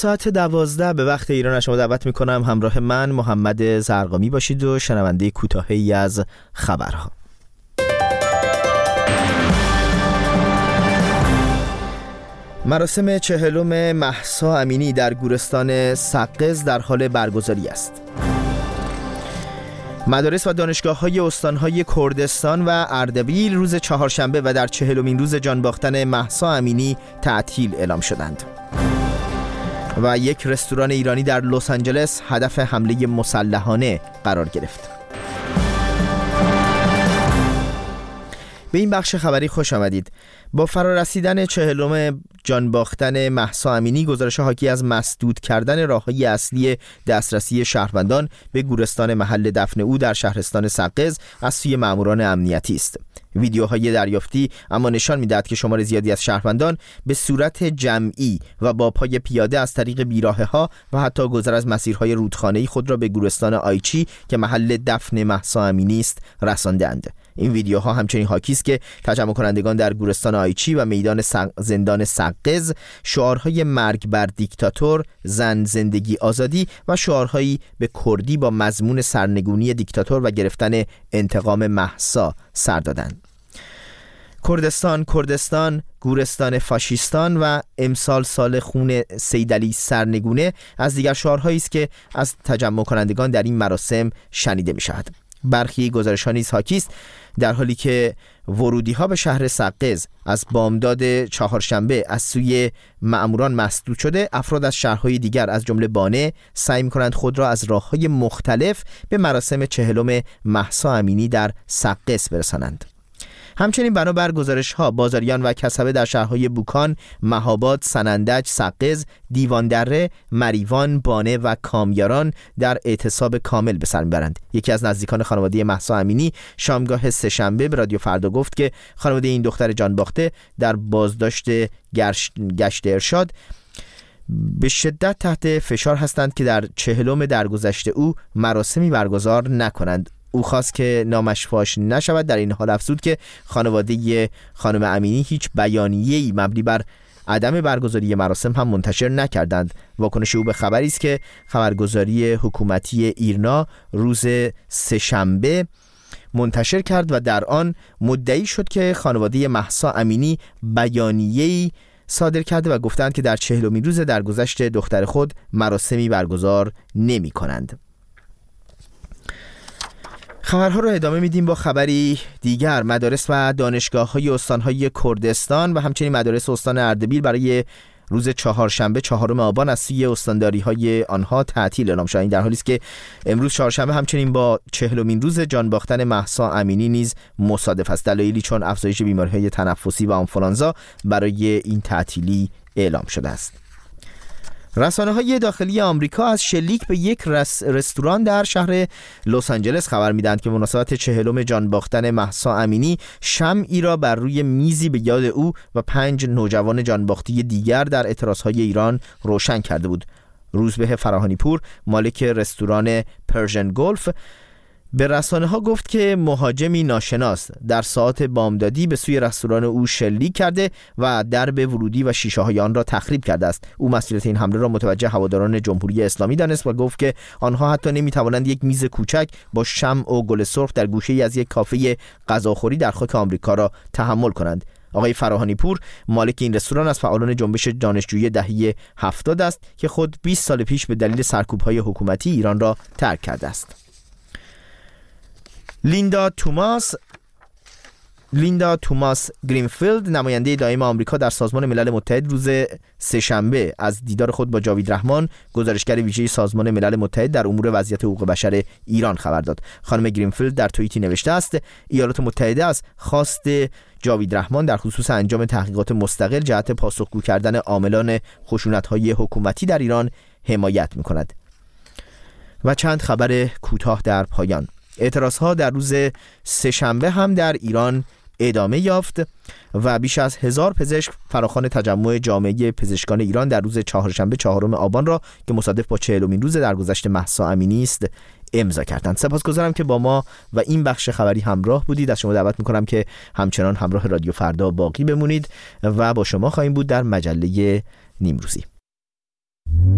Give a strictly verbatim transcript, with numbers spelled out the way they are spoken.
ساعت دوازده به وقت ایران شما دعوت میکنم همراه من محمد زرقامی باشید و شنونده کوتاهی از خبرها. مراسم چهلم مهسا امینی در گورستان سقز در حال برگزاری است. مدارس و دانشگاه‌های استان‌های کردستان و اردبیل روز چهارشنبه و در چهلمین روز جانباختن مهسا امینی تعطیل اعلام شدند. و یک رستوران ایرانی در لس آنجلس هدف حمله مسلحانه قرار گرفت. به این بخش خبری خوش آمدید. با فرارسیدن چهلم جانباختن مهسا امینی، گزارش حاکی از مسدود کردن راه‌های اصلی دسترسی شهروندان به گورستان محل دفن او در شهرستان سقز از سوی ماموران امنیتی است. ویدیوهای دریافتی اما نشان می‌دهد که شمار زیادی از شهروندان به صورت جمعی و با پای پیاده از طریق بیراهه‌ها و حتی گذر از مسیرهای رودخانه‌ای خود را به گورستان آیچی که محل دفن مهسا امینی است رساندند. این ویدیوها همچنین حاکی است که تجمع کنندگان در گورستان آیچی و میدان زندان سقز شعارهای مرگ بر دیکتاتور، زن، زندگی، آزادی و شعارهایی به کردی با مضمون سرنگونی دیکتاتور و گرفتن انتقام مهسا سر دادند. کردستان، کردستان، گورستان فاشیستان و امسال سال خون سیدعلی سرنگونه از دیگر شعارهایی است که از تجمع کنندگان در این مراسم شنیده می شود. برخی گزارش‌ها نیز حاکی است در حالی که ورودی‌ها به شهر سقز از بامداد چهارشنبه از سوی مأموران مسدود شده، افراد از شهرهای دیگر از جمله بانه سعی می‌کنند خود را از راه‌های مختلف به مراسم چهلم مهسا امینی در سقز برسانند. همچنین بنابر گزارش‌ها بازاریان و کسبه در شهرهای بوکان، مهاباد، سنندج، سقز، دیواندره، مریوان، بانه و کامیاران در اعتصاب کامل به سر میبرند. یکی از نزدیکان خانواده مهسا امینی شامگاه سه‌شنبه به رادیو فردا گفت که خانواده این دختر جانباخته در بازداشت گشت ارشاد به شدت تحت فشار هستند که در چهلم درگذشته او مراسمی برگزار نکنند. او خواست که نامش فاش نشود. در این حال افزود که خانواده خانم امینی هیچ بیانیه‌ای مبنی بر عدم برگزاری مراسم هم منتشر نکردند. واکنش او به خبری است که خبرگزاری حکومتی ایرنا روز سه‌شنبه منتشر کرد و در آن مدعی شد که خانواده مهسا امینی بیانیه‌ای صادر کرده و گفتند که در چهلمین روز درگذشت دختر خود مراسمی برگزار نمی کنند. خبرها رو ادامه میدیم با خبری دیگر. مدارس و دانشگاه‌های استان‌های کردستان و همچنین مدارس استان اردبیل برای روز چهارشنبه چهارم آبان از سوی استانداری‌های آنها تعطیل اعلام شد. این در حالی است که امروز چهارشنبه همچنین با چهلمین روز جانباختن مهسا امینی نیز مصادف است. دلایلی چون افزایش بیماری‌های تنفسی و آنفولانزا برای این تعطیلی اعلام شده است. رسانه‌های داخلی آمریکا از شلیک به یک رس رستوران در شهر لس آنجلس خبر می‌دهند که مناسبت چهلم جانباختن مهسا امینی شمعی را بر روی میزی به یاد او و پنج نوجوان جانباخته دیگر در اعتراضهای ایران روشن کرده بود. روزبه فراهانی پور، مالک رستوران پرژن گلف، به رسانه‌ها گفت که مهاجمی ناشناس در ساعات بامدادی به سوی رستوران او شلیک کرده و درب ورودی و شیشه‌های آن را تخریب کرده است. او مسئولیت این حمله را متوجه هواداران جمهوری اسلامی دانست و گفت که آنها حتی نمی‌توانند یک میز کوچک با شمع و گل سرخ در گوشه‌ای از یک کافه غذاخوری در خاک آمریکا را تحمل کنند. آقای فراهانی پور، مالک این رستوران، از فعالان جنبش دانشجویی دهه هفتاد است که خود بیست سال پیش به دلیل سرکوب‌های حکومتی ایران را ترک کرده است. لیندا توماس لیندا توماس گرینفیلد، نماینده دائم آمریکا در سازمان ملل متحد، روز سه‌شنبه از دیدار خود با جاوید رحمان، گزارشگر ویژه سازمان ملل متحد در امور وضعیت حقوق بشر ایران خبر داد. خانم گرینفیلد در توییتی نوشته است: ایالات متحده از خواست جاوید رحمان در خصوص انجام تحقیقات مستقل جهت پاسخگو کردن عاملان خشونت‌های حکومتی در ایران حمایت می‌کند. و چند خبر کوتاه در پایان. اعتراضها در روز سه‌شنبه هم در ایران ادامه یافت و بیش از هزار پزشک فراخوان تجمع جامعه پزشکان ایران در روز چهارشنبه چهارم آبان را که مصادف با چهلمین روز درگذشت مهسا امینی است امضا کردند. سپاسگزارم که با ما و این بخش خبری همراه بودید. از شما دعوت می‌کنم که همچنان همراه رادیو فردا باقی بمونید و با شما خواهیم بود در مجله نیمروزی.